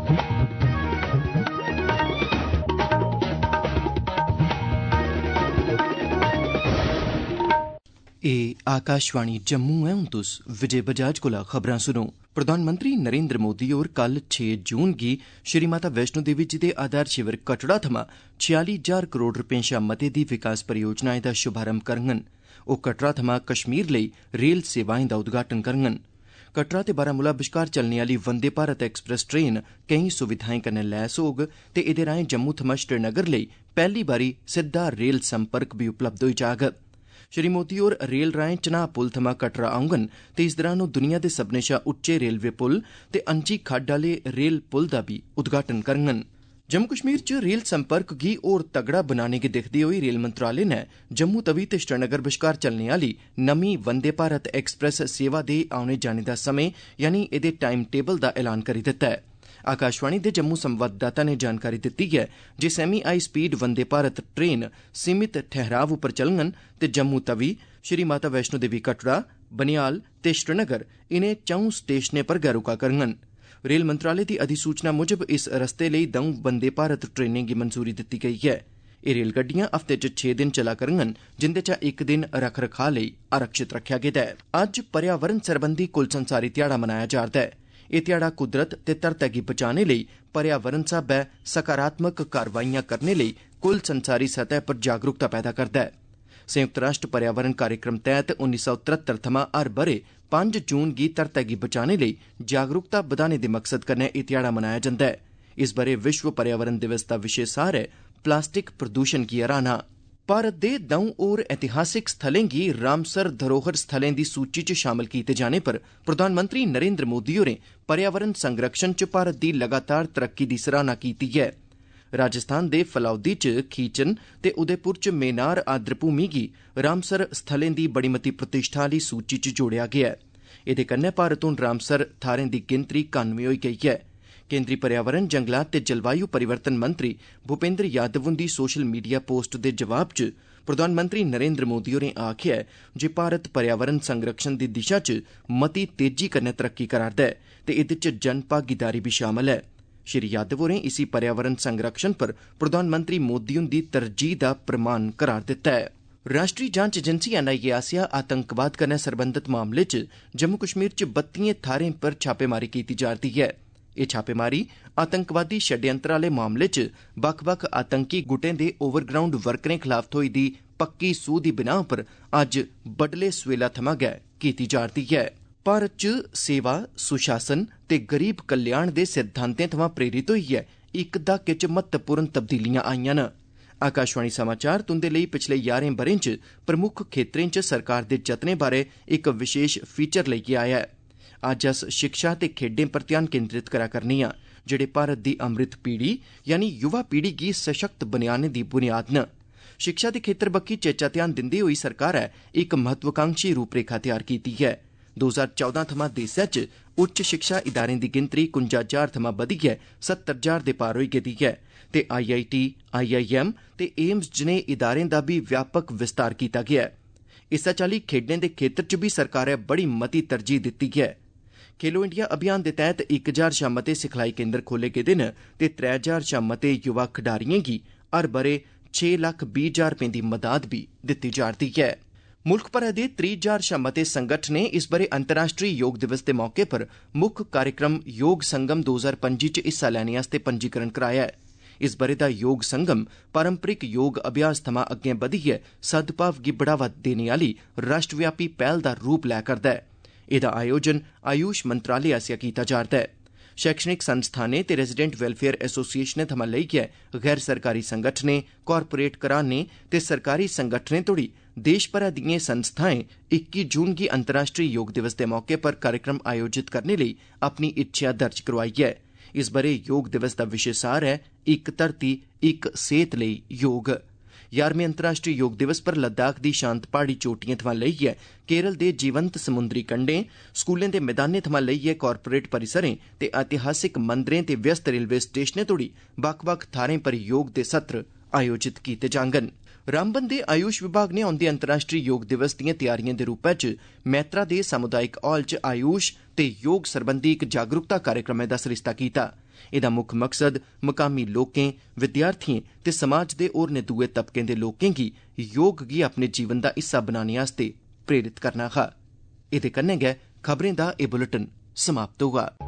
आकाशवाणी जम्मू है। हुण तुस विजय बजाज कोला खबरां सुनो। प्रधानमंत्री नरेंद्र मोदी होर कल 6 जून गी श्री माता वैष्णो देवी जी दे आधार शिविर कटड़ा थमां 46,000 करोड़ रपें शा मते दी विकास परियोजनाएं दा शुभारंभ करङन। ओह कटड़ा थमां कश्मीर लेई रेल सेवाएं दा उद्घाटन करङन। कटड़ा ते बारामूला बश्कार चलने आली वंदे भारत एक्सप्रेस ट्रेन केईं सुविधाएं कन्नै लैस होग ते एहदे राएं जम्मू थमां श्रीनगर लेई पैहली बारी सिद्धा रेल संपर्क भी उपलब्ध होई जाग। श्री मोदी होर रेल राएं चनाह पुल थमां कटड़ा औंगन ते इस दौरान ओह दुनिया दे सब्भनें शा उच्चे रेलवे पुल ते अंजी खड्ड आले रेल पुल दा बी उद्घाटन करङन। जम्मू कश्मीर च रेल संपर्क गी होर तगड़ा बनाने गी दिक्खदे होई रेल मंत्रालय ने जम्मू तवी ते श्रीनगर बश्कार चलने आली नमीं वंदे भारत एक्सप्रेस सेवा दे औने जाने दा समें यानी एहदे टाइम टेबल दा ऐलान करी दित्ता है। आकाशवाणी दे जम्मू संवाददाता ने जानकारी दित्ती है जे semi high speed Vande Bharat train सीमित ठहराव उप्पर चलङन ते जम्मू तवी, श्री माता वैष्णो देवी कटड़ा, बनिहाल ते श्रीनगर इनें चौं स्टेशनें पर गै रुका करङन। रेल मंत्रालय दी अधिसूचना मुजब इस रस्ते लेई दौं वंदे भारत ट्रेनें गी मंजूरी दित्ती गेई है। एह रेलगड्डियां हफ्ते च 6 दिन चला करङन, जिंदे चा इक दिन रख रखाऽ लेई आरक्षित रक्खेआ गेदा है। अज्ज पर्यावरण सरबंधी कुल संसारी ध्याड़ा मनाया जा'रदा है। एह ध्याड़ा कुदरत ते धरतै गी बचाने लेई पर्यावरण स्हाबै सकारात्मक कारवाइयां करने लेई कुल संसारी सतह पर जागरूकता पैदा करदा है। संयुक्त राष्ट्र पर्यावरण कार्यक्रम तैह्त 1973 थमां हर ब'रे 5 जून गी धरतै गी बचाने लेई जागरूकता बधाने दे मकसद कन्नै एह ध्याड़ा मनाया जंदा है। इस ब'रे विश्व पर्यावरण दिवस दा विशे सार है प्लास्टिक प्रदूषण गी हराना। भारत दे दौं होर ऐतिहासिक स्थलें गी रामसर धरोहर स्थलें दी सूची च शामल कीते जाने पर प्रधानमंत्री नरेंद्र मोदी होरें पर्यावरण संरक्षण च भारत दी लगातार तरक्की दी सराहना कीती है। राजस्थान दे फलौदी च खीचन ते उदयपुर च मेनार आर्द्रभूमि गी रामसर स्थलें दी बड़ी मती प्रतिष्ठा आली सूची च जोड़ेआ गेआ है। एहदे कन्नै भारत हुण रामसर थाह्रें दी गिनतरी 91 होई गेई है। केंद्री पर्यावरण, जंगलात ते जलवायु परिवर्तन मंत्री भूपेंद्र यादव हुंदी सोशल मीडिया पोस्ट दे जवाब च प्रधानमंत्री नरेंद्र मोदी होरें आखेआ है जे भारत पर्यावरण संरक्षण दी दिशा च मती तेजी कन्नै तरक्की करा'रदा है ते एह्दे च जन भागीदारी भी शामल है। श्री यादव होरें इसी पर्यावरण संरक्षण पर प्रधानमंत्री मोदी हुंदी तरजीह दा प्रमाण करार दित्ता है। राष्ट्रीय जांच एजेंसी NIA आसेआ आतंकवाद कन्नै सरबंधत मामले च जम्मू कश्मीर च 32 थाह्रें पर छापेमारी कीती जा'रदी है। एह छापेमारी आतंकवादी षड्यंत्र आह्ले मामले च बक्ख-बक्ख आतंकी गुटें दे ओवरग्राउंड वर्करें खलाफ थ्होई दी पक्की सूह दी बिनाह पर अज्ज बड्डले सवेला थमां गै कीती जा'रदी है। भारत च सेवा, सुशासन ते गरीब कल्याण दे सिद्धांतें थमां प्रेरित होइयै इक दहाके च महत्वपूर्ण तब्दीलियां आईयां न। आकाशवाणी समाचार तुंदे लेई पिछले 11 ब'रें च प्रमुख खेत्तरें च सरकार दे जतनें बारै इक विशेष फीचर लेइयै आया है। अज्ज अस शिक्षा ते खेड्डें पर ध्यान केंद्रित करा करने आं, जेह्ड़े भारत दी अमृत पीढ़ी यानी युवा पीढ़ी गी सशक्त बनाने दी बुनियाद न। शिक्षा दे खेत्तर बक्खी चेचा ध्यान दिंदे होई सरकारै इक महत्वाकांक्षी रूपरेखा तैयार कीती है। 2014 थमां देसै च उच्च शिक्षा इदारें दी गिनतरी 51,000 थमां बधियै 70,000 दे पार होई गेदी है ते IIT, IIM ते एम्स जनेह् इदारें दा बी व्यापक विस्तार कीता गेआ है। इस्सै चाल्ली खेड्डें दे खेत्तर च बी सरकारै बड़ी मती तरजीह दित्ती है। खेलो इंडिया अभियान दे तैह्त 1,000 शा मते सिखलाई केंद्र खोले गेदे न ते 3,000 शा मते युवा खडारियें गी हर ब'रे 6,20,000 रपें दी मदाद भी दित्ती जा'रदी है। मुल्ख भरै दे 30,000 शा मते संगठनें इस ब'रे अंतर्राष्ट्री योग दिवस दे मौके पर मुक्ख कार्यक्रम योग संगम 2025 च हिस्सा लैने आस्तै पंजीकरण कराया है। इस ब'रे दा योग संगम पारंपरिक योग अभ्यास थमां अग्गें बधियै सद्भाव गी बढ़ावा देने आह्ली राष्ट्रव्यापी पैह्ल दा रूप लै करदा है। एह्दा आयोजन आयुष मंत्रालय आसेआ कीता जा'रदा है। शैक्षणिक संस्थानें ते रेजिडेंट वेलफेयर एसोसिएशनें थमां लेइयै गैर सरकारी संगठनें, कारपोरेट घराने ते सरकारी संगठनें तोड़ी देश भरै दिएं संस्थाएं 21 जून गी अंतर्राष्ट्री योग दिवस दे मौके पर कार्यक्रम आयोजित करने लेई अपनी इच्छेआ दर्ज करोआई है। इस ब'रे योग दिवस दा विशे सार है इक धरती इक सेहत लेई योग। 11वें अंतर्राष्ट्री योग दिवस पर लद्दाख दी शांत प्हाड़ी चोटिएं थमां लेइयै केरल दे जीवंत समुंदरी कंढें, स्कूलें दे मैदानें थमां लेइयै कारपोरेट परिसरें ते ऐतिहासिक मंदरें ते व्यस्त रेलवे स्टेशनें तोड़ी बक्ख-बक्ख थाह्रें पर योग दे सत्र आयोजित कीते जाङन। रामबन दे आयुष विभाग ने औंदे अंतर्राष्ट्री योग दिवस दिएं तैयारिएं दे रूपै च मैत्रा दे सामुदायिक हाल च आयुष ते योग सरबंधी इक जागरूकता कार्यक्रमै दा सरिस्ता कीता। एह्दा मुक्ख मकसद मकामी लोकें, विद्यार्थिएं ते समाज दे होरनें दुए तबकें दे लोकें गी योग गी अपने जीवन दा हिस्सा बनाने आस्तै प्रेरित करना हा। एह्दे कन्नै गै खबरें दा एह् बुलेटिन समाप्त होआ।